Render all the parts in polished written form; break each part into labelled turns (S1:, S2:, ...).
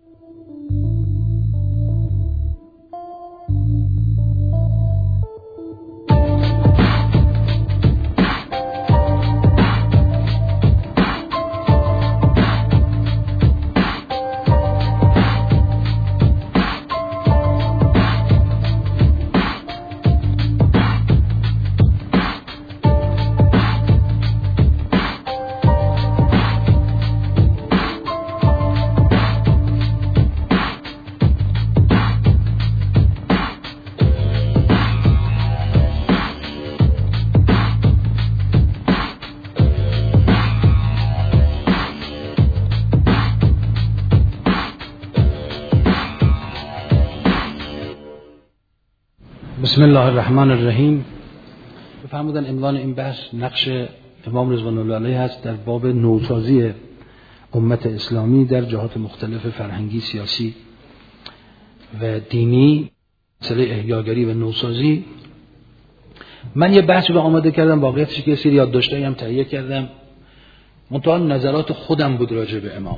S1: بسم الله الرحمن الرحیم. بفرمودن عنوان این بحث نقش امام رضوان الله علیه هست در باب نوسازی امت اسلامی در جهات مختلف فرهنگی، سیاسی و دینی، مسئله احیاگری و نوسازی. من یه بحثی رو آماده کردم، واقعیتش که یه سری یادداشتایی هم تهیه کردم، منتها نظرات خودم بود راجع به امام،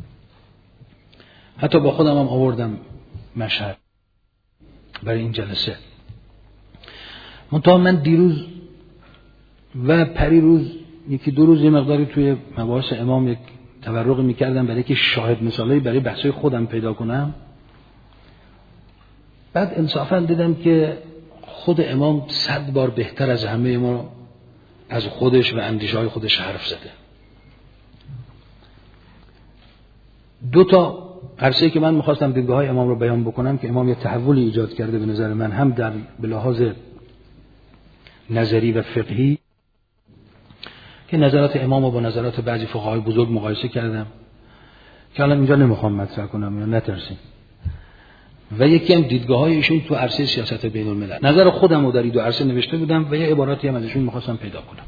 S1: حتی با خودم هم آوردم مشهد برای این جلسه. منتها من دیروز و پریروز یکی دو روز یه مقداری توی مباحث امام یک تورق میکردم برای که شاهد مثالی برای بحثای خودم پیدا کنم. بعد انصافا دیدم که خود امام 100 بار بهتر از همه ما از خودش و اندیشه‌های خودش حرف زده. دو تا عرصه‌ای که من می‌خواستم دیدگاه‌های امام رو بیان بکنم که امام یه تحولی ایجاد کرده به نظر من، هم در به لحاظ نظری و فقهی که نظرات امام رو با نظرات بعضی فقهای بزرگ مقایسه کردم که الان اینجا نمیخوام مطرح کنم یا نترسیم، و یکی هم دیدگاه‌های ایشون تو عرصه سیاست بین الملل. نظر خودم رو در این دو عرصه نوشته بودم و یه عباراتی هم ازشون می‌خواستم پیدا کنم.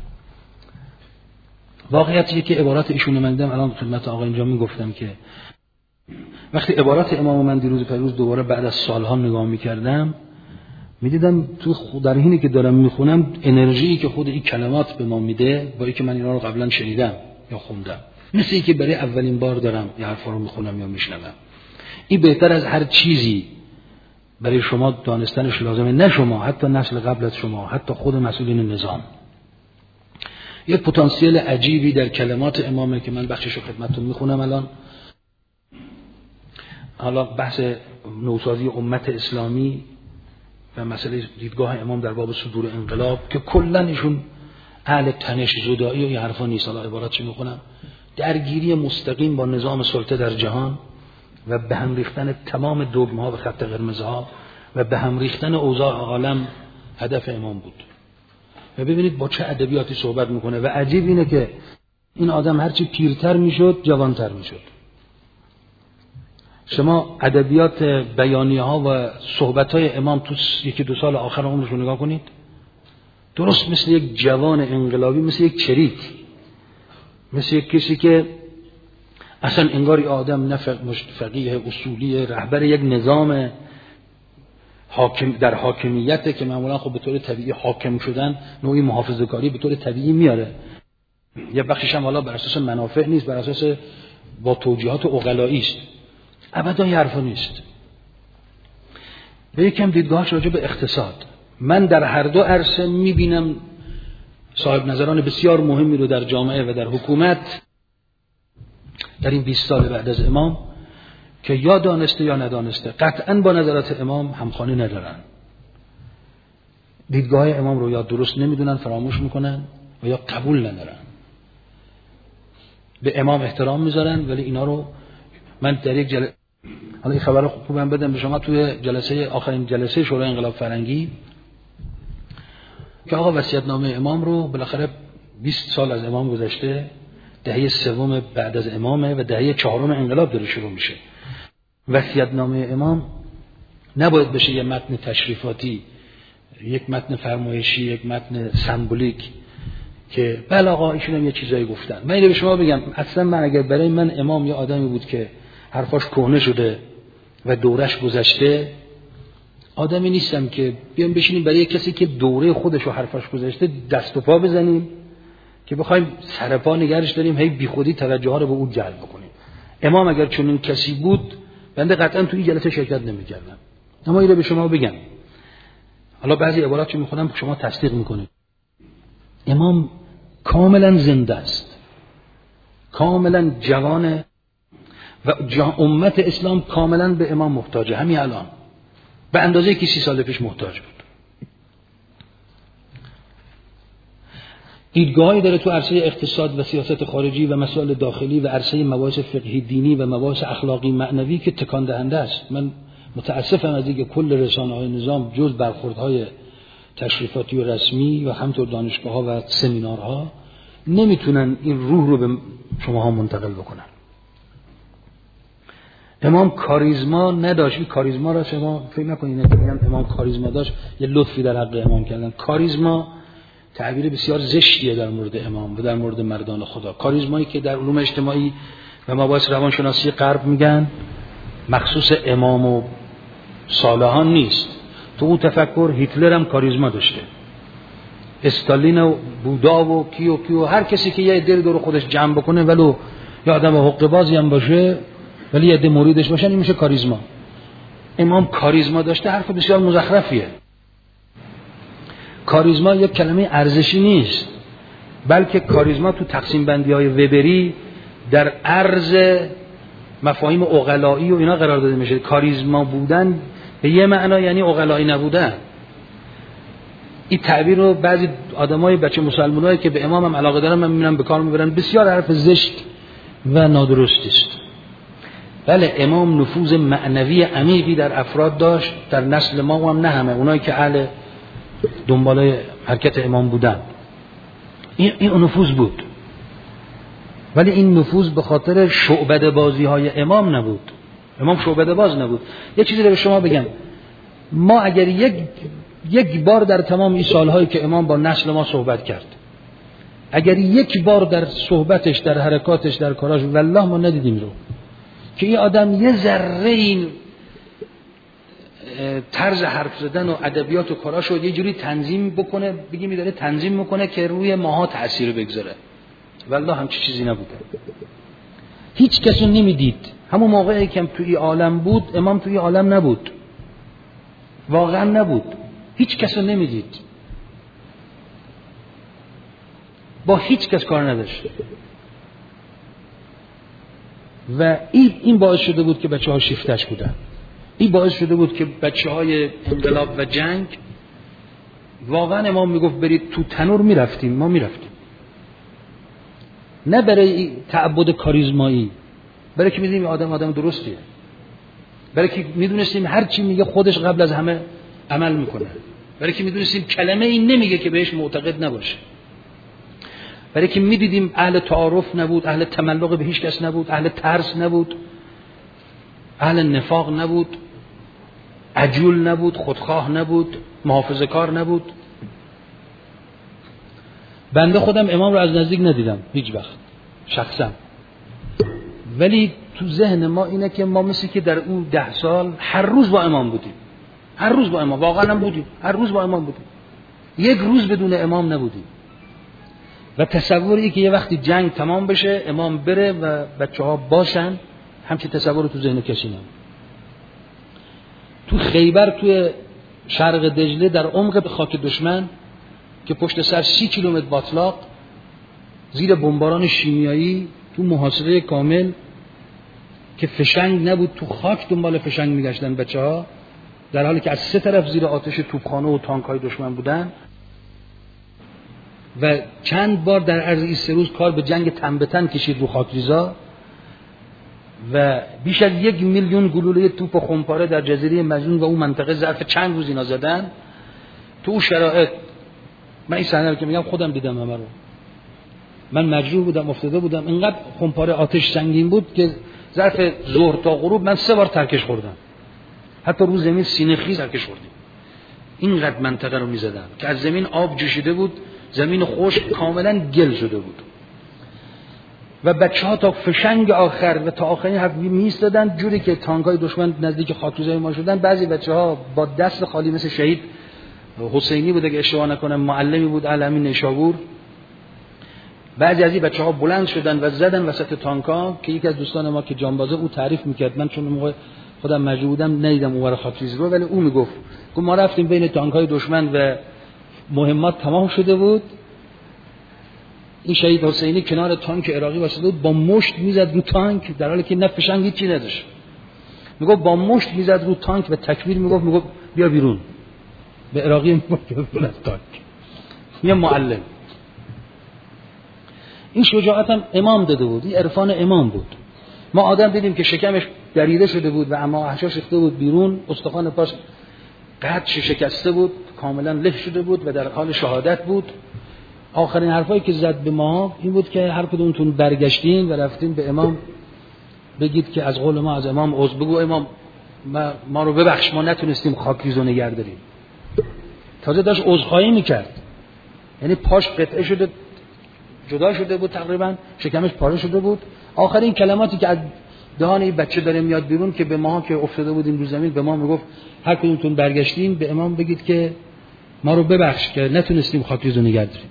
S1: واقعیتش که عبارات ایشون من دیدم الان خدمت آقا اینجا میگفتم که وقتی عبارات امام من دیروز پریروز دوباره بعد از سالها نگاه می‌کردم، می‌دیدم تو در حینی که دارم میخونم انرژی که خود این کلمات به ما میده با اینکه من اینا رو قبلا شنیدم یا خوندم، مثل اینکه برای اولین بار دارم یه حرفا رو میخونم یا میشنوم. این بهتر از هر چیزی برای شما دانستنش لازمه، نه شما، حتی نسل قبل از شما، حتی خود مسئولین نظام. یه پتانسیل عجیبی در کلمات امامه که من بخشش رو خدمتتون میخونم الان. حالا بحث نوسازی امت اسلامی و مسئله دیدگاه امام در باب صدور انقلاب که کلا ایشون اهل تنش زدایی و این حرفا نیست. حالا عبارت چی میخونم؟ درگیری مستقیم با نظام سلطه در جهان و به هم ریختن تمام دگم‌ها و خط قرمزها و به هم ریختن اوضاع عالم هدف امام بود. و ببینید با چه ادبیاتی صحبت میکنه و عجیب اینه که این آدم هرچی پیرتر میشد جوانتر میشد. شما ادبیات بیانیه ها و صحبت های امام تو یکی دو سال آخر عمرش رو نگاه کنید، درست مثل یک جوان انقلابی، مثل یک چریک، مثل یک کسی که اصلا انگاری آدم نه فقیه اصولی، رهبر یک نظام حاکم در حاکمیت که معمولا خب به طور طبیعی حاکم شدن نوعی محافظه‌کاری به طور طبیعی میاره. یه بخشش هم حالا بر اساس منافع نیست، بر اساس با توجیهات عقلایی است. ابدا این حرفا نیست. به یکم دیدگاهش راجع به اقتصاد، من در هر دو عرصه میبینم صاحب نظران بسیار مهمی رو در جامعه و در حکومت در این 20 سال بعد از امام که یا دانسته یا ندانسته قطعاً با نظرات امام همخوانی ندارن. دیدگاه امام رو یا درست نمیدونن، فراموش میکنن، و یا قبول ندارن. به امام احترام میذارن ولی اینا رو من در یک حالا این خبر خوبم بدم به شما. توی جلسه آخرین جلسه شورای انقلاب فرنگی که آقا وصیت‌نامه امام رو بالاخره 20 سال از امام گذشته، دهه سوم بعد از امامه و دهه چهارم انقلاب داره شروع میشه. وصیت‌نامه امام نباید بشه یه متن تشریفاتی، یک متن فرمایشی، یک متن سمبولیک که بله آقا ایشون هم یه چیزایی گفتن. من اینو به شما بگم، اصلا من اگر برای من امام یه آدمی بود که حرفاش کهنه شده و دورش گذشته، آدمی نیستم که بیام بشینیم برای کسی که دوره خودش و حرفاش گذشته دست و پا بزنیم که بخوایم سر پا نگرش داریم، هی بیخودی توجه ها رو به او جلب بکنیم. امام اگر چنین کسی بود بنده قطعا توی جلسه شرکت نمی‌کردم، اما اینو به شما بگم. حالا بعضی عبارات چه می‌خونم شما تصدیق می‌کنید. امام کاملا زنده است، کاملا جوانه و امت اسلام کاملا به امام محتاجه. همین الان به اندازه‌ای که 30 سال پیش محتاج بود. دیدگاهی داره تو عرصه اقتصاد و سیاست خارجی و مسائل داخلی و عرصه مباحث فقهی دینی و مباحث اخلاقی معنوی که تکان دهنده است. من متاسفم از اینکه کل رسانه‌های نظام جز برخوردهای تشریفاتی و رسمی و همینطور دانشگاه‌ها و سمینارها نمیتونن این روح رو به شماها منتقل بکنن. امام کاریزما نداشت. این کاریزما را شما فکر نکنید که میگن امام کاریزما داشت یه لطفی در حق امام کردن. کاریزما تعبیر بسیار زشتیه در مورد امام و در مورد مردان خدا. کاریزمایی که در علوم اجتماعی و مباحث روانشناسی غرب میگن مخصوص امام و صالحان نیست. تو اون تفکر هیتلر هم کاریزما داشته، استالین و بودا و کیو هر کسی که یه دل دور خودش جمع بکنه ولو یه آدم حقه بازی هم باشه ولی یه عده مریدش باشن این میشه کاریزما. امام کاریزما داشته حرف بسیار مزخرفیه. کاریزما یک کلمه ارزشی نیست، بلکه کاریزما تو تقسیم بندی های وبری در عرض مفاهیم عقلایی و اینا قرار داده میشه. کاریزما بودن به یه معنا یعنی عقلایی نبودن. این تعبیر رو بعضی آدمای بچه مسلمانایی که به امام هم علاقه دارن من میبینم به کار میبرن. بسیار حرف زشت و نادرستی است. بله امام نفوذ معنوی عمیقی در افراد داشت، در نسل ما هم نه همه اونایی که اهل دنبال حرکت امام بودن این نفوذ بود، ولی این نفوذ به خاطر شعبده بازی های امام نبود. امام شعبده باز نبود. یه چیزی رو به شما بگم، ما اگر یک بار در تمام این سالهایی که امام با نسل ما صحبت کرد، اگر یک بار در صحبتش، در حرکاتش، در کاراش والله ما ندیدیم رو که این آدم یه ذره این طرز حرف زدن و ادبیات و کاراشو یه جوری تنظیم بکنه، بگیم داره تنظیم میکنه که روی ماها تأثیر بگذاره. والله همچی چیزی نبوده. هیچ کسو نمیدید. همون موقعی که توی عالم بود امام توی عالم نبود، واقعا نبود. هیچ کسو نمیدید، با هیچ کس کار نداشت و این باعث شده بود که بچه ها شیفتش بودن. این باعث شده بود که بچه های انقلاب و جنگ واقعا امام میگفت برید تو تنور میرفتیم، ما میرفتیم، نه برای تعبد کاریزمایی، برای که میدونیم آدم درستیه، برای که میدونستیم هر چی میگه خودش قبل از همه عمل میکنه، برای که میدونستیم کلمه این نمیگه که بهش معتقد نباشه، برای که میدیدیم اهل تعارف نبود، اهل تملق به هیچ کس نبود، اهل ترس نبود، اهل نفاق نبود، عجول نبود، خودخواه نبود، محافظه کار نبود. بنده خودم امام رو از نزدیک ندیدم هیچ وقت شخصا، ولی تو ذهن ما اینه که ما مثل که در اون 10 سال هر روز با امام بودیم، هر روز با امام، واقعا هم بودیم، هر روز با امام بودیم، یک روز بدون امام نبودیم. و تصوری که یه وقتی جنگ تمام بشه امام بره و بچه ها باشن، همچین تصور تو ذهن کسی نبود. تو خیبر، توی شرق دجله، در عمق خاک دشمن که پشت سر 30 کیلومتر باطلاق، زیر بمباران شیمیایی، تو محاصره کامل که فشنگ نبود، تو خاک دنبال فشنگ میگشتن بچه ها، در حالی که از 3 طرف زیر آتش توپخانه و تانک های دشمن بودن. و چند بار در عرض این 3 روز کار به جنگ تن به تن کشید رو خاکریزا و بیش از 1 میلیون گلوله توپ و خمپاره در جزیره مجنون و اون منطقه ظرف چند روز اینا زدن. تو اون شرایط من این صحنه رو که میگم خودم دیدم همه رو، من مجروح بودم، افتاده بودم، اینقدر خمپاره آتش سنگین بود که ظرف ظهر تا غروب من 3 بار ترکش خوردم، حتی رو زمین سینه خیز ترکش خوردیم. اینقدر منطقه رو میزدن که از زمین آب جوشیده بود، زمین خشک کاملا گل شده بود و بچه‌ها تا فشنگ آخر و تا آخرین حرف می‌ایستادن، جوری که تانک‌های دشمن نزدیک خاکریزای ما شدن. بعضی بچه‌ها با دست خالی، مثل شهید حسینی بوده که اشتباه نکنم معلمی بود علمی نیشابور، بعضی از این بچه‌ها بلند شدن و زدن وسط تانک‌ها که یکی از دوستان ما که جانبازه او تعریف می‌کرد، من چون موقع خودم مجبور بودم ندیدم اونور خاکریزی رو، ولی اون میگفت ما رفتیم بین تانک‌های دشمن و مهمات تمام شده بود، این شهید حسینی کنار تانک عراقی واسطه بود، با مشت میزد رو تانک در حالی که نه فشنگ هیچی نداشت، میگفت با مشت میزد رو تانک و تکبیر میگفت بیا بیرون، به عراقی میگفت بیرون از تانک. یه معلم. این شجاعت هم امام داده بود، این عرفان امام بود. ما آدم دیدیم که شکمش دریده شده بود و اما احشاش ریخته بود بیرون، استخوان پاش قدش شکسته بود، کاملا له شده بود و در حال شهادت بود. آخرین حرفایی که زد به ما این بود که هر کدومتون برگشتین و رفتین به امام بگید که از قول ما از امام عذر بگو، امام ما رو ببخش، ما نتونستیم خاکریزو نگه داریم. تازه داشت عذرخواهی میکرد، یعنی پاش قطعه شده، جدا شده بود تقریبا، شکمش پاره شده بود. آخرین کلماتی که از دهان این بچه داره میاد بیرون که به ما که افتاده بودیم رو زمین به ما میگفت هر کدومتون برگشتین به امام بگید که ما رو ببخش که نتونستیم خاکریزو نگه داریم.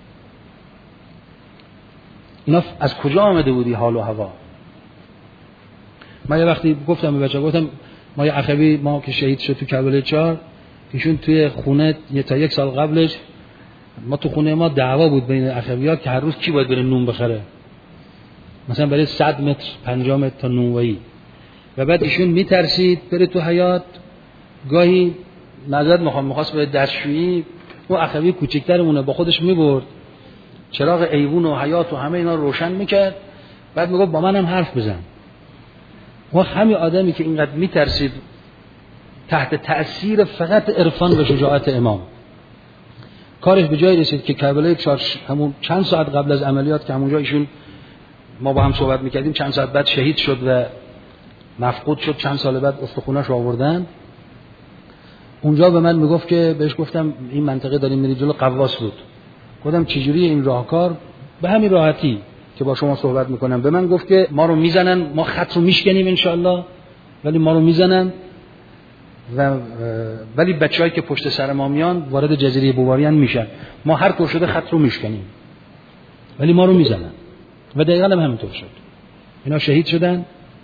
S1: اینا از کجا آمده بودی حال و هوا؟ من یه وقتی گفتم به بچه‌ها، گفتم ما یه اخوی ما که شهید شد تو کربلای 4، ایشون توی خونه تا 1 سال قبلش ما تو خونه ما دعوا بود بین اخوی‌ها که هر روز کی باید بره نون بخره، مثلا برای 100 متر 50 متر تا نونوایی، و بعد ایشون میترسید بره تو حیاط، گاهی نظر میخواست به دستشویی، اون اخوی کوچیک‌ترمونه با خودش میبرد چراغ ایوون و حیاط و همه اینا رو روشن میکرد، بعد میگفت با منم حرف بزن. و همین آدمی که اینقدر میترسید تحت تأثیر فقط عرفان و شجاعت امام، کارش به جایی رسید که کربلای 4 همون چند ساعت قبل از عملیات که همونجا ایشون ما با هم صحبت میکردیم، چند ساعت بعد شهید شد و مفقود شد، چند سال بعد استخوناش آوردن. اونجا به من میگفت که بهش گفتم این منطقه داریم میری جلو، قواس بود، گفتم چجوری این راهکار؟ به همین راحتی که با شما صحبت میکنم. به من گفت که ما رو میزنن، ما خط رو میشکنیم انشالله، ولی ما رو میزنن ولی بچه‌هایی که پشت سر ما میان وارد جزیره بوواریان میشن، ما هر طور شده خط رو میشکنیم ولی ما رو میزنن. و دقیقاً هم همینطور شد. اینا شهید شدن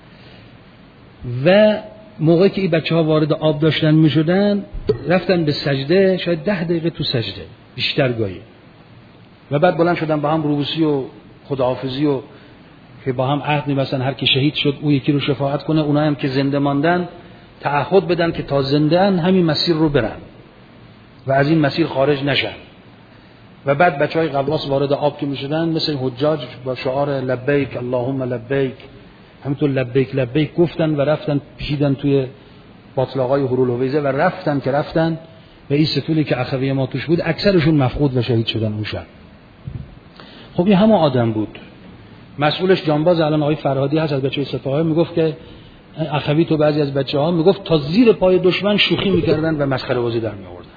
S1: و موقعی که این بچه‌ها وارد آب داشتن میشدن رفتن به سجده، شاید 10 دقیقه تو سجده بیشتر گاهی، و بعد بلند شدن با هم روبوسی و خداحافظی و که با هم عهد می‌بستن هر کی شهید شد اون یکی رو شفاعت کنه، اونایی هم که زنده ماندن تعهد بدن که تا زنده ان همین مسیر رو برن و از این مسیر خارج نشن. و بعد بچهای قواس وارد آب که میشدن مثل حجاج با شعار لبیک اللهم لبیک، همینطور لبیک لبیک گفتن و رفتن پیشیدن توی باطلاقای هرولویزه و رفتن و این ستولی که اخوی ما توش بود اکثرشون مفقود و شهید شدن اون شب. خب این همه آدم بود. مسئولش جانباز الان آقای فرهادی هست از بچه‌های سپاهی، میگفت که اخوی تو بعضی از بچه‌ها میگفت تا زیر پای دشمن شوخی میکردن و مسخره بازی در میآوردن،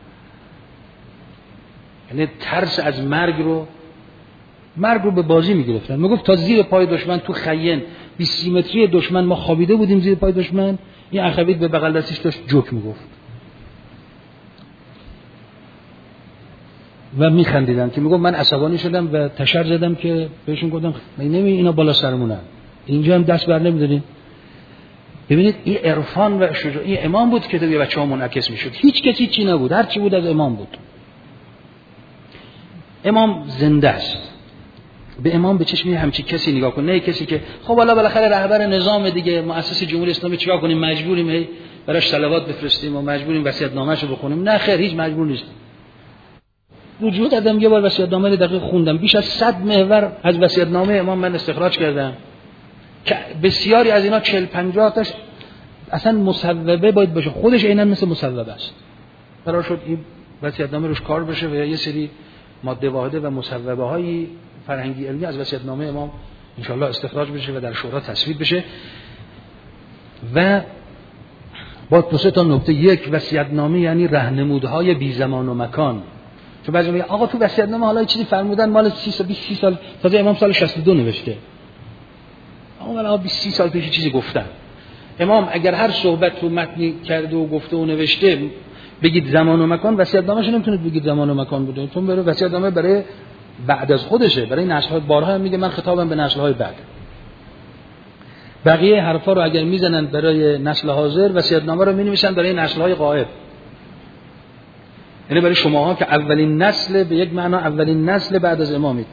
S1: یعنی ترس از مرگ رو به بازی میگرفتن. میگفت تا زیر پای دشمن تو خیین 20 متری دشمن ما خوابیده بودیم زیر پای دشمن، این اخوی به بغل دستش داشت جوک میگفت و میخندیدن که میگفت من عصبانی شدم و تشر زدم که بهشون گفتم اینا بالا سرمونن، اینجا هم دست بر نمیدارین. ببینید این عرفان و شجاعی امام بود که به بچه‌ها منعکس میشد. هیچ کسی چی نبود، هر چی بود از امام بود. امام زنده است. به امام به چشم همچی کسی نگاه کن، نه کسی که خب والا بالاخره رهبر نظام دیگه، مؤسس جمهوری اسلامی، چیکار کنیم، مجبوریم براش صلوات بفرستیم و مجبوریم وصیت‌نامه‌شو بخونیم. نه خیر، هیچ مجبور نیست. رجوع کردم یه بار وصیت‌نامه رو دقیق خوندم، بیش از 100 محور از وصیت‌نامه امام من استخراج کردم که بسیاری از اینا 40-50 تاش اصلا مصوبه باید باشه، خودش عیناً مثل مصوبه است. قرار شد این وصیت‌نامه روش کار بشه و یه سری ماده واحده و مصوبه‌های فرهنگی علمی از وصیت‌نامه امام انشالله استخراج بشه و در شورا تصویب بشه. و با 2 تا نکته: یک، وصیت‌نامه یعنی راهنمودهای بی زمان و مکان. چون بعضی میگن آقا تو وصیت‌نامه حالا چیزی فرمودن مال 30 سال، تازه امام سال 62 نوشته. آقا ولی 20 سال پیش چیزی گفتن. امام اگر هر صحبت رو متنی کرده و گفته و نوشته بگید زمان و مکان، وصیت‌نامه‌ش نمیتونید بگید زمان و مکان بوده، چون برای وصیت‌نامه برای بعد از خودشه، برای نسل‌های بارها هم میگه من خطابم به نسل‌های بعد. بقیه حرفا رو اگر میزنن برای نسل حاضر، وصیت‌نامه رو می‌نویسن برای نسل‌های غائب. یعنی برای شماها که اولین نسل، به یک معنا اولین نسل بعد از امامید.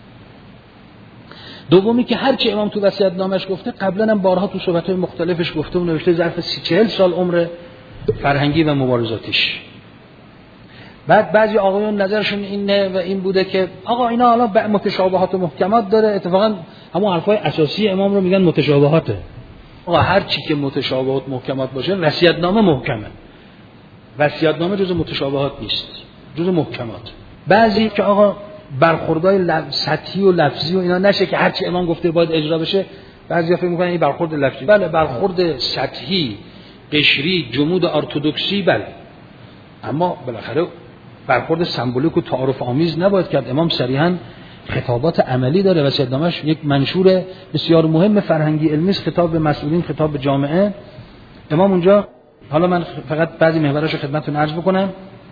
S1: دومی که هر چی امام تو وصیت‌نامه‌اش گفته قبلا هم بارها تو صحبت‌های مختلفش گفته و نوشته ظرف 30-40 سال عمر فرهنگی و مبارزاتیش. بعد بعضی آقایون نظرشون اینه و این بوده که آقا اینا حالا متشابهات و محکمات داره. اتفاقا همون حرفای اساسی امام رو میگن متشابهاته. آقا هر چی که متشابهات محکمات باشه وصیت‌نامه محکمه. وصیت‌نامه جزء متشابهات نیست، جزء محکمات. بعضی که آقا برخوردهای سطحی و لفظی و اینا نشه که هر چی امام گفته باید اجرا بشه، بعضیا فکر می‌کنن این برخورد لفظی. بله، برخورد سطحی، قشری، جمود ارتدوکسی بله. اما بالاخره برخورد سمبولیک و تعارف آمیز نباید کرد. امام صریحاً خطابات عملی داره. وصیت‌نامه‌اش یک منشور بسیار مهم فرهنگی علمی است، خطاب به مسئولین، خطاب به جامعه. امام اونجا، حالا من فقط بعضی محوراشو خدمتتون عرض بکنم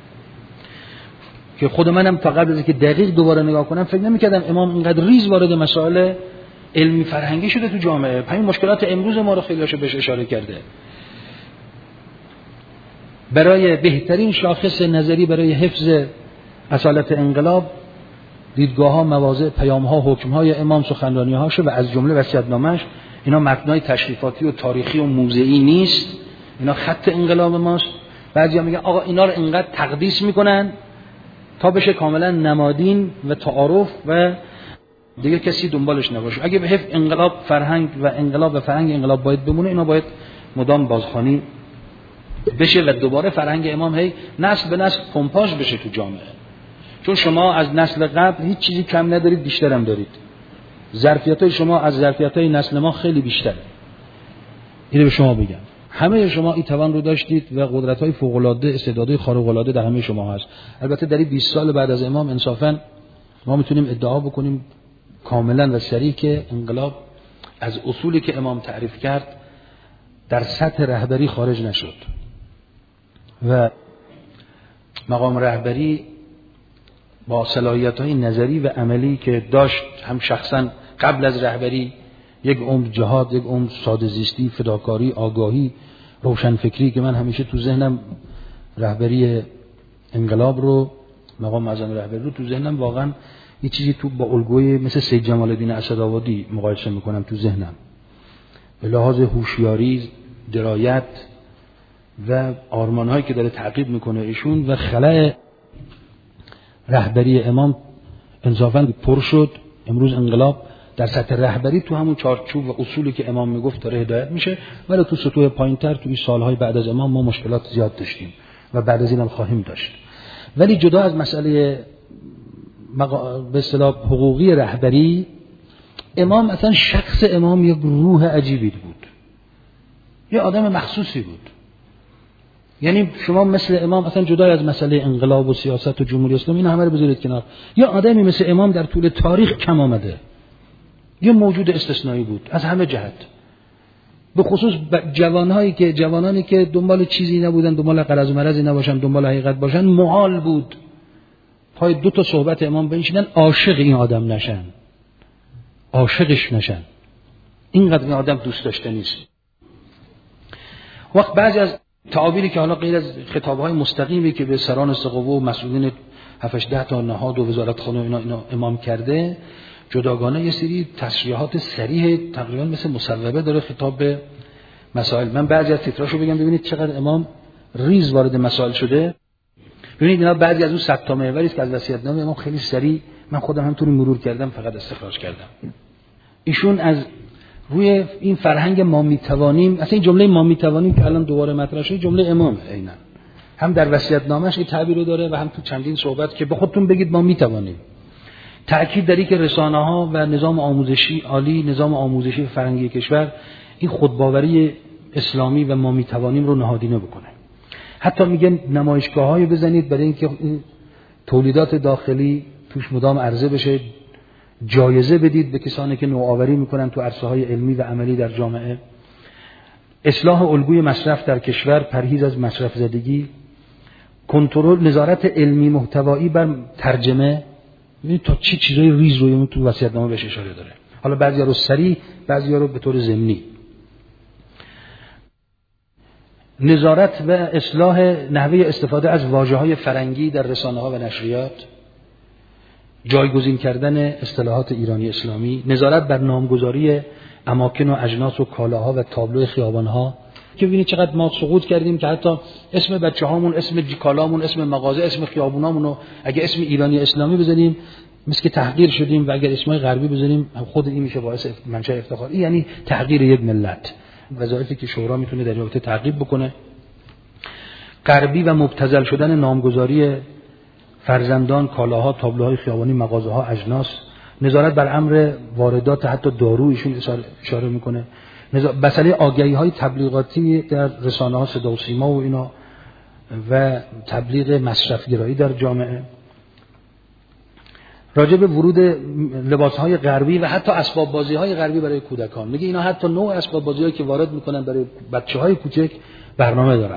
S1: که خود منم تا قبل از اینکه دقیق دوباره نگاه کنم فکر نمی‌کردم امام اینقدر ریز وارد مسائل علمی فرهنگی شده تو جامعه. همین مشکلات امروز ما رو خیلی‌هاشو بهش اشاره کرده. برای بهترین شاخص نظری برای حفظ اصالت انقلاب، دیدگاه‌ها، مواضع، پیام‌ها، حکم‌های امام، سخنرانی‌هاش و از جمله وصیت‌نامه‌اش، اینا متنای تشریفاتی و تاریخی و موضعی نیست، اینا خط انقلاب ماست. بعضیا میگن آقا اینا رو اینقدر تقدیس میکنن تا بشه کاملا نمادین و تعارف و دیگه کسی دنبالش نباشه. اگه به حفظ انقلاب فرهنگ و انقلاب و فرهنگ انقلاب باید بمونه، اینا باید مدام بازخوانی بشه و دوباره فرهنگ امام هی نسل به نسل پمپاژ بشه تو جامعه. چون شما از نسل قبل هیچ چیزی کم ندارید، بیشتر هم دارید. ظرفیت‌های شما از ظرفیت‌های نسل ما خیلی بیشتره. اینو به شما بگم. همه شما این توان رو داشتید و قدرت‌های فوق‌العاده، استعدادهای خارق‌العاده در همه شما هست. البته در این 20 سال بعد از امام انصافاً ما میتونیم ادعا بکنیم کاملاً و صریح که انقلاب از اصولی که امام تعریف کرد در سطح رهبری خارج نشد و مقام رهبری با صلاحیت‌های نظری و عملی که داشت، هم شخصاً قبل از رهبری یک عمر جهاد، یک عمر ساده زیستی، فداکاری، آگاهی، روشنفکری که من همیشه تو ذهنم رهبری انقلاب رو، مقام معظم رهبری رو تو ذهنم واقعاً یه چیزی تو با الگوی مثل سید جمال الدین اسدآبادی مقایسه میکنم تو ذهنم. به لحاظ هوشیاری، درایت و آرمان‌هایی که داره تعقیب میکنه ایشون و خلأ رهبری امام انصافاً پر شد. امروز انقلاب در سطح رهبری تو همون چارچوب و اصولی که امام میگفت داره هدایت میشه، ولی تو سطوح پایین‌تر تو این سالهای بعد از امام ما مشکلات زیاد داشتیم و بعد از اینم خواهیم داشت. ولی جدا از مسئله به اصطلاح حقوقی رهبری، امام اصلا شخص امام یک روح عجیبی بود، یه آدم مخصوصی بود. یعنی شما مثل امام اصلا جدا از مسئله انقلاب و سیاست و جمهوری اسلامی اینا همه رو بذارید کنار، یه آدمی مثل امام در طول تاریخ کم آمده، یه موجود استثنایی بود از همه جهت. به خصوص جوانانی که دنبال چیزی نبودن، دنبال غرض و مرضی نباشن، دنبال حقیقت باشن، محال بود پای 2 تا صحبت امام بنشینن عاشق این آدم نشن، عاشقش نشن. اینقدر این آدم دوست داشته نیست. وقت بعضی از تعابیری که حالا غیر از خطاب‌های مستقیمی که به سران سقوه و مسئولین 7-8 تا نهاد و وزارتخانه اینا امام کرده، جداگانه یه سری تصریحات صریح تقریبا مثل مصوبه داره خطاب به مسائل. من بعضی از تیتراشو بگم ببینید چقدر امام ریز وارد مسائل شده. ببینید اینا بعضی از اون 100 تا محوری است که از وصیت‌نامه امام خیلی سریع من خودم همونطوری مرور کردم، فقط استخراج کردم. ایشون از روی این فرهنگ ما میتوانیم، اصلا این جمله ما میتوانیم که الان دوباره مطرح شده جمله امام عیناً هم در وصیت‌نامه‌اش این تعبیر رو داره و هم تو چندین صحبت که به خودتون بگید ما میتوانیم. تأکید داری که رسانه‌ها و نظام آموزشی عالی، نظام آموزشی فرهنگی کشور این خودباوری اسلامی و ما میتوانیم رو نهادینه بکنه. حتی میگن نمایشگاه‌های بزنید برای اینکه تولیدات داخلی توش مدام عرضه بشه، جایزه بدید به کسانی که نوآوری میکنن تو عرصه‌های علمی و عملی در جامعه. اصلاح الگوی مصرف در کشور، پرهیز از مصرف زدگی، کنترل، نظارت علمی محتوایی بر ترجمه. ببینید تا چیزای ریز روی تو وصیت‌نامه بهش اشاره داره. حالا بعضیا رو سریع، بعضیا رو به طور ضمنی. نظارت و اصلاح نحوه استفاده از واژه‌های فرنگی در رسانه‌ها و نشریات، جایگزین کردن اصطلاحات ایرانی اسلامی، نظارت بر نامگذاری اماکن و اجناس و کالاها و تابلو خیابان‌ها که ببینید چقدر ما سقوط کردیم که حتی اسم بچه‌هامون، اسم کالامون، اسم مغازه، اسم خیابونامون رو اگه اسم ایرانی اسلامی بزنیم مثل که تحقیر شدیم و اگر اسمای غربی بزنیم خود این میشه باعث منشأ افتخار. این یعنی تحقیر یک ملت. وظایفی که شورا میتونه در رابطه تعقیب بکنه. غربی و مبتذل شدن نامگذاری فرزندان، کالاها، تابلوهای خیابانی، مغازه‌ها، اجناس، نظارت بر امر واردات حتی دارو ایشون اشاره میکنه. مسئله آگهی‌های تبلیغاتی در رسانه‌ها صدا و سیما و اینا و تبلیغ مصرف‌گرایی در جامعه. راجع به ورود لباس‌های غربی و حتی اسباب بازی‌های غربی برای کودکان. میگه اینا حتی نوع اسباب بازی‌هایی که وارد میکنن برای بچه‌های کوچک برنامه دارن.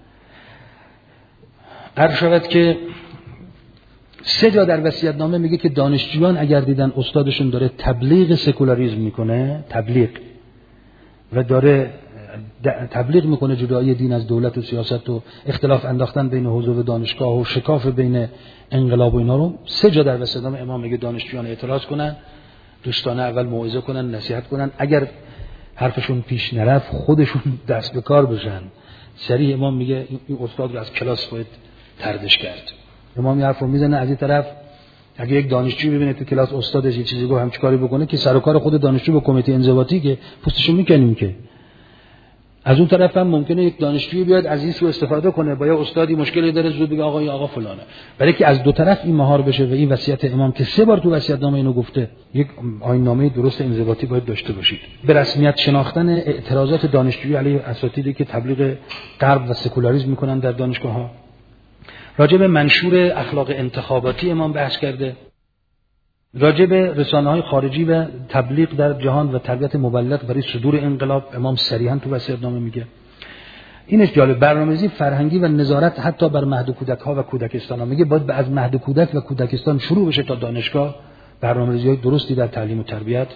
S1: عرض شود که 3 جا در وصیت‌نامه میگه که دانشجویان اگر دیدن استادشون داره تبلیغ سکولاریسم میکنه، تبلیغ و داره تبلیغ میکنه جدایی دین از دولت و سیاست و اختلاف انداختن بین حوزه و دانشگاه و شکاف بین انقلاب و اینا رو 3 جا در وصیت‌نامه امام میگه دانشجویان اعتراض کنن، دوستانه اول موعظه کنن، نصیحت کنن، اگر حرفشون پیش نرفت خودشون دست به کار بشن. صریح امام میگه این استاد رو از کلاس باید طردش کرد. امام حرف رو میزنه از این طرف اگه یک دانشجو ببینه تو کلاس استادش یه چیزی گفت هم چیکاری بکنه که سر و کار خود دانشجو با کمیته انضباطی که پوستشو میکنیم که از اون طرف هم ممکنه یک دانشجوی بیاد از این سو استفاده کنه با یه استادی مشکلی داره زود بگه آقا این آقا فلانه، برای که از دو طرف این مهار بشه. و این وصیت امام که 3 بار تو وصیت‌نامه اینو گفته، یک آیین‌نامه درست انضباطی باید داشته باشید. به رسمیت شناختن اعتراضات دانشجویی علیه اساتیدی که تبلیغ غرب و سکولاریسم میکنن در دانشگاه‌ها. راجع به منشور اخلاق انتخاباتی امام بحث کرده. راجع به رسانه‌های خارجی و تبلیغ در جهان و تربیت مبلغ برای صدور انقلاب امام صریحاً تو وصیت‌نامه میگه. اینش جالب، برنامه‌ریزی فرهنگی و نظارت حتی بر مهد کودک‌ها و کودکستان ها. میگه باید از مهد کودک و کودکستان شروع بشه تا دانشگاه برنامه‌ریزی‌های درستی در تعلیم و تربیت.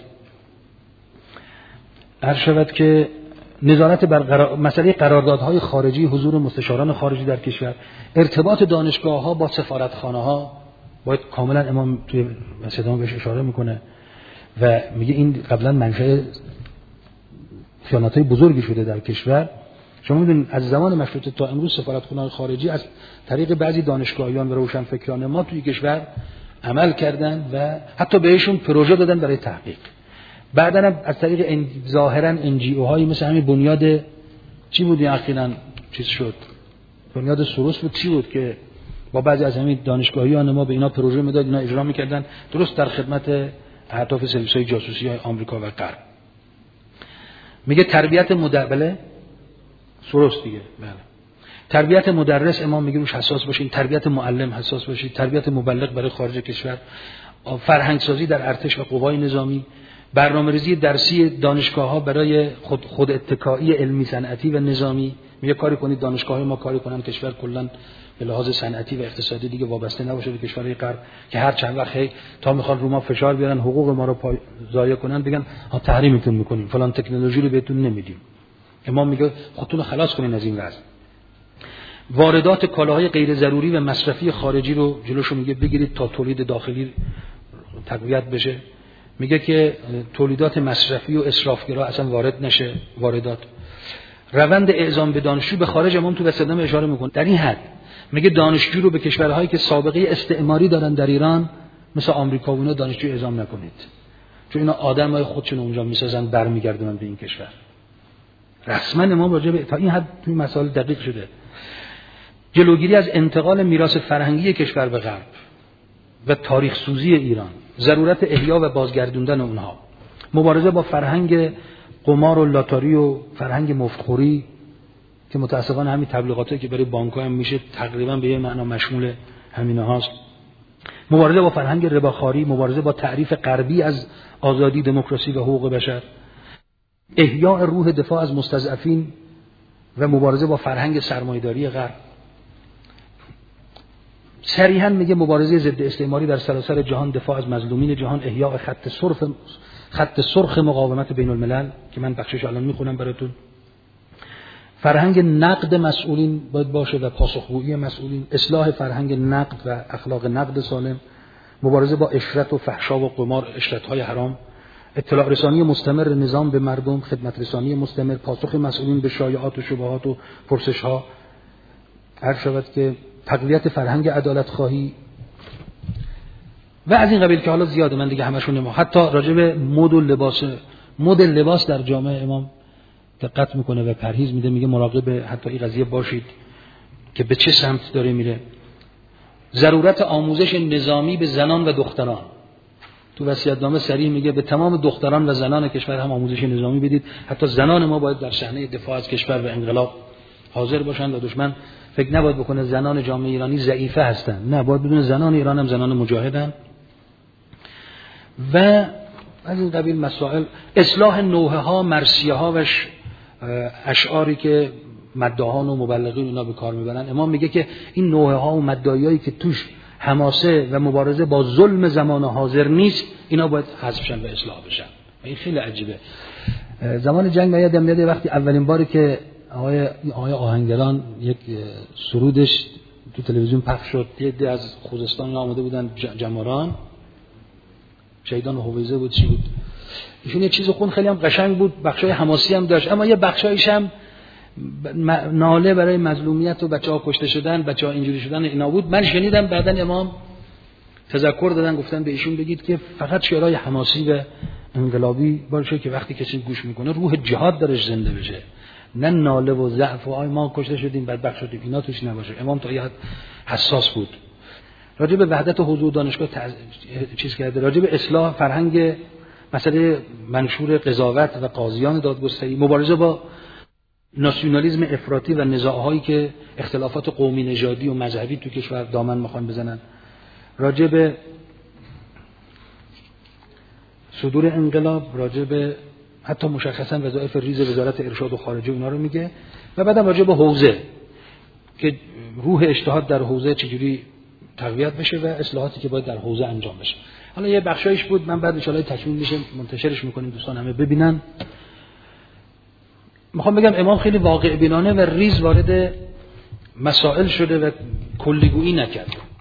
S1: عرض شود که نظارت بر مسئله قراردادهای خارجی، حضور مستشاران خارجی در کشور، ارتباط دانشگاه‌ها با سفارتخانه‌ها باید کاملا امام توی وصیت‌نامه بهش اشاره میکنه و میگه این قبلا منشأ خیانت‌های بزرگی شده در کشور. شما میدونید از زمان مشروطه تا امروز سفارتخانه‌های خارجی از طریق بعضی دانشگاهیان و روشنفکران ما توی کشور عمل کردن و حتی بهشون پروژه دادن برای تحقیق. بعداً هم از طریق ظاهراً NGO هایی مثل همین بنیاد چی بود اخیراً چیز شد، بنیاد سروش بود چی بود که با بعضی از همین دانشگاهیان ما به اینا پروژه میداد، اینا اجرا میکردن درست در خدمت اهداف سرویس‌های جاسوسی های آمریکا و غرب. میگه تربیت مدرس سروش دیگه، بله. تربیت مدرس امام میگه روش حساس باشین، تربیت معلم حساس باشید، تربیت مبلغ برای خارج کشور، فرهنگ سازی در ارتش و قوای نظامی، برنامه‌ریزی درسی دانشگاه‌ها برای خود اتکایی علمی صنعتی و نظامی. میگه کاری کنید دانشگاه‌های ما کاری کنن کشور کلاً به لحاظ صنعتی و اقتصادی دیگه وابسته نباشه به کشورهای غرب که هر چند وقت تا میخوان رو ما فشار بیارن حقوق ما رو ضایع کنن بگن ها تحریمتون میکنیم فلان تکنولوژی رو بهتون نمیدیم. امام میگه خودتون رو خلاص کنین از این وضع. واردات کالاهای غیر ضروری و مصرفی خارجی رو جلوشو میگه بگیرید تا تولید داخلی تقویت بشه. میگه که تولیدات مصرفی و اسرافگرا اصلا وارد نشه. واردات روند اعزام به دانشجو به خارج امام تو وصیت‌نامه اشاره میکنه. در این حد میگه دانشجو رو به کشورهایی که سابقه استعماری دارن در ایران مثل آمریکا و اینا دانشجو اعزام نکنید، چون اینا آدمای خودشون اونجا میسازن برمیگردونن به این کشور. رسما امام راجع به تا این حد توی مسائل دقیق شده. جلوگیری از انتقال میراث فرهنگی کشور به غرب و تاریخ سوزی ایران، ضرورت احیا و بازگردوندن اونها، مبارزه با فرهنگ قمار و لاتاری و فرهنگ مفتخوری که متاسفانه همین تبلیغاتی که برای بانک‌ها هم میشه تقریبا به یه معنا مشمول همینه هاست، مبارزه با فرهنگ رباخواری، مبارزه با تعریف غربی از آزادی، دموکراسی و حقوق بشر، احیاء روح دفاع از مستضعفین و مبارزه با فرهنگ سرمایه‌داری غرب. صریحاً میگه مبارزه ضد استعماری در سراسر جهان، دفاع از مظلومین جهان، احیاء خط سرخ مقاومت بین الملل که من بخشش الان میخونم براتون. فرهنگ نقد مسئولین باید باشه و پاسخگویی مسئولین، اصلاح فرهنگ نقد و اخلاق نقد سالم، مبارزه با اشرت و فحشا و قمار، اشرت‌های حرام، اطلاع رسانی مستمر نظام به مردم، خدمت رسانی مستمر، پاسخ مسئولین به شایعات و شبهات و پرسش‌ها، هر شود که تقویت فرهنگ عدالت خواهی و از این قبیل که حالا زیاده، من دیگه همشون نمی‌گم. حتی راجع به مد لباس در جامعه امام دقت میکنه و پرهیز میده، میگه مراقب حتی این قضیه باشید که به چه سمت داره میره. ضرورت آموزش نظامی به زنان و دختران، تو وصیت‌نامه صریح میگه به تمام دختران و زنان کشور هم آموزش نظامی بدید. حتی زنان ما باید در صحنه دفاع از کشور و انقلاب حاضر باشند و دشمن فکر نباید بکنه زنان جامعه ایرانی ضعیفه هستن، نه، باید بدون زنان ایران هم زنان مجاهدن. و از این قبیل مسائل، اصلاح نوحه ها، مرثیه ها و اشعاری که مداحان و مبلغین اینا به کار میبرن. امام میگه که این نوحه ها و مداحیایی که توش حماسه و مبارزه با ظلم زمان حاضر نیست، اینا باید حذف شن و اصلاح بشن. این خیلی عجیبه. زمان جنگ یادم میاد وقتی اولین باری که آقای آهنگران یک سرودش تو تلویزیون پخش شد، یه عده از خوزستان آمده بودن، جماران شهیدان هویزه بود چی بود، ایشون یه چیز خون خیلی هم قشنگ بود، بخشای حماسی هم داشت، اما یه بخشایش هم ناله برای مظلومیت و بچه‌ها کشته شدن، بچه‌ها اینجوری شدن اینا بود. من شنیدم بعدن امام تذکر دادن، گفتن به ایشون بگید که فقط شعرهای حماسی و انقلابی باشه که وقتی کسی گوش میکنه روح جهاد درش زنده بشه، نه ناله و ضعف و ما کشته شدیم بدبخت شدیم اینا توش نباشه. امام تا یه حد حساس بود. راجع به وحدت حوزه و دانشگاه چیز کرده، راجع به اصلاح فرهنگ مسئله منشور قضاوت و قاضیان دادگستری، مبارزه با ناسیونالیسم افراطی و نزاع‌هایی که اختلافات قومی نژادی و مذهبی تو کشور دامن میخوان بزنن، راجع به صدور انقلاب، راجع به حتی مشخصا وظایف ریز وزارت ارشاد و خارجه اینا رو میگه. و بعدم راجع به حوزه که روح اجتهاد در حوزه چجوری تقویت بشه و اصلاحاتی که باید در حوزه انجام بشه. حالا یه بخشایش بود، من بعد ان شاء الله تکمیل میشه منتشرش میکنیم دوستان همه ببینن. میخوام بگم امام خیلی واقع بینانه و ریز وارد مسائل شده و کلیگویی نکرد.